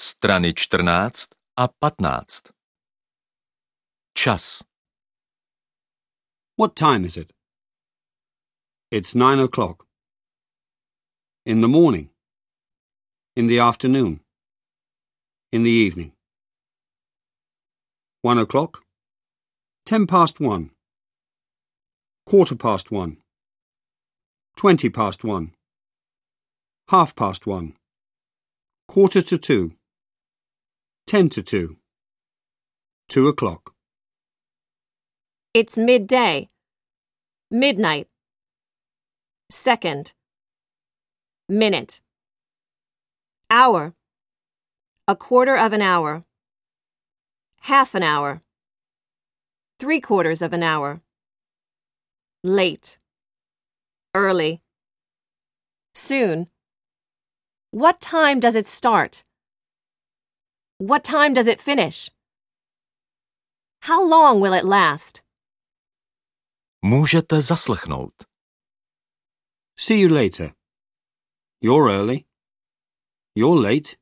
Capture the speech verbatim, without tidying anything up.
Strany čtrnáct a patnáct. Čas. What time is it? It's nine o'clock. In the morning. In the afternoon. In the evening. One o'clock. Ten past one. Quarter past one. Twenty past one. Half past one. Quarter to two. Ten to two. Two o'clock. It's midday. Midnight. Second. Minute. Hour. A quarter of an hour. Half an hour. Three quarters of an hour. Late. Early. Soon. What time does it start? What time does it finish? How long will it last? Můžete zaslechnout. See you later. You're early. You're late.